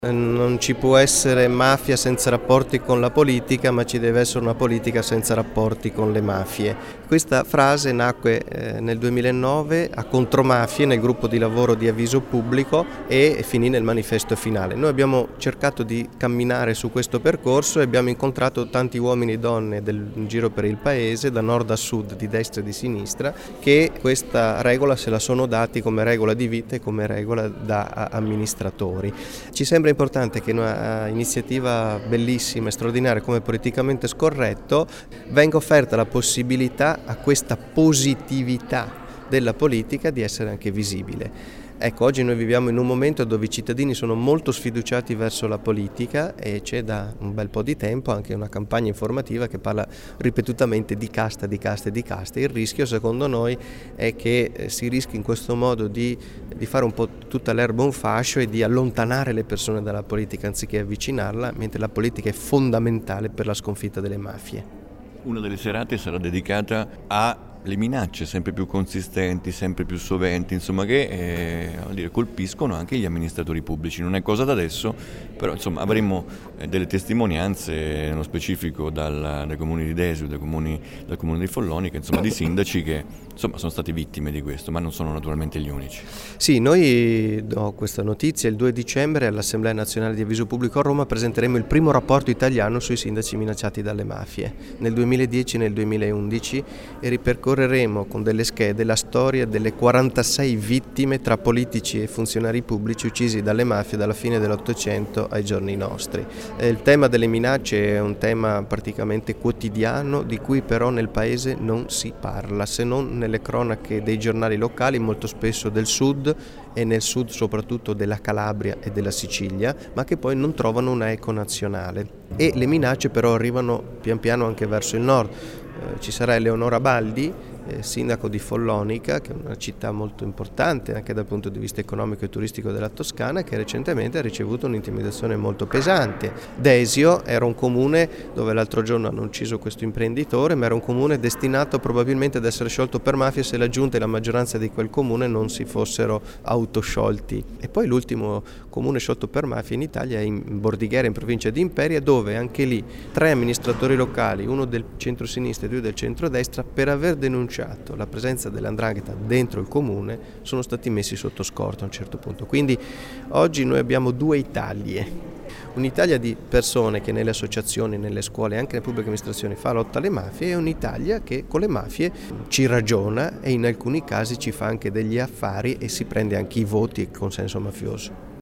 Non ci può essere mafia senza rapporti con la politica, ma ci deve essere una politica senza rapporti con le mafie. Questa frase nacque nel 2009 a Contromafie, nel gruppo di lavoro di Avviso Pubblico, e finì nel manifesto finale. Noi abbiamo cercato di camminare su questo percorso e abbiamo incontrato tanti uomini e donne in giro per il paese, da nord a sud, di destra e di sinistra, che questa regola se la sono dati come regola di vita e come regola da amministratori. Ci sembra importante che una iniziativa bellissima e straordinaria come Politicamente Scorretto venga offerta la possibilità a questa positività della politica di essere anche visibile. Ecco, oggi noi viviamo in un momento dove i cittadini sono molto sfiduciati verso la politica e c'è da un bel po' di tempo anche una campagna informativa che parla ripetutamente di casta, di casta e di casta. Il rischio, secondo noi, è che si rischi in questo modo di fare un po' tutta l'erba un fascio e di allontanare le persone dalla politica anziché avvicinarla, mentre la politica è fondamentale per la sconfitta delle mafie. Una delle serate sarà dedicata alle minacce sempre più consistenti, sempre più soventi, insomma, che colpiscono anche gli amministratori pubblici. Non è cosa da adesso, però insomma avremo delle testimonianze, nello specifico dai comuni di Desio, dal comune di Follonica, insomma di sindaci che insomma sono stati vittime di questo, ma non sono naturalmente gli unici. Sì, noi do questa notizia: il 2 dicembre all'Assemblea Nazionale di Avviso Pubblico a Roma presenteremo il primo rapporto italiano sui sindaci minacciati dalle mafie, nel 2010 e nel 2011, e ripercorreremo con delle schede la storia delle 46 vittime tra politici e funzionari pubblici uccisi dalle mafie dalla fine dell'Ottocento ai giorni nostri. Il tema delle minacce è un tema praticamente quotidiano, di cui però nel paese non si parla, se non nelle cronache dei giornali locali, molto spesso del sud, e nel sud soprattutto della Calabria e della Sicilia, ma che poi non trovano una eco nazionale. E le minacce però arrivano pian piano anche verso il nord. Ci sarà Eleonora Baldi, sindaco di Follonica, che è una città molto importante anche dal punto di vista economico e turistico della Toscana, che recentemente ha ricevuto un'intimidazione molto pesante. Desio era un comune dove l'altro giorno hanno ucciso questo imprenditore, ma era un comune destinato probabilmente ad essere sciolto per mafia se la giunta e la maggioranza di quel comune non si fossero autosciolti. E poi l'ultimo comune sciolto per mafia in Italia è in Bordighera, in provincia di Imperia, dove anche lì 3 amministratori locali, uno del centro-sinistra e 2 del centro-destra, per aver denunciato la presenza dell''ndrangheta dentro il comune, sono stati messi sotto scorta a un certo punto. Quindi oggi noi abbiamo 2 Italie. Un'Italia di persone che nelle associazioni, nelle scuole e anche nelle pubbliche amministrazioni fa lotta alle mafie, e un'Italia che con le mafie ci ragiona e in alcuni casi ci fa anche degli affari e si prende anche i voti e il consenso mafioso.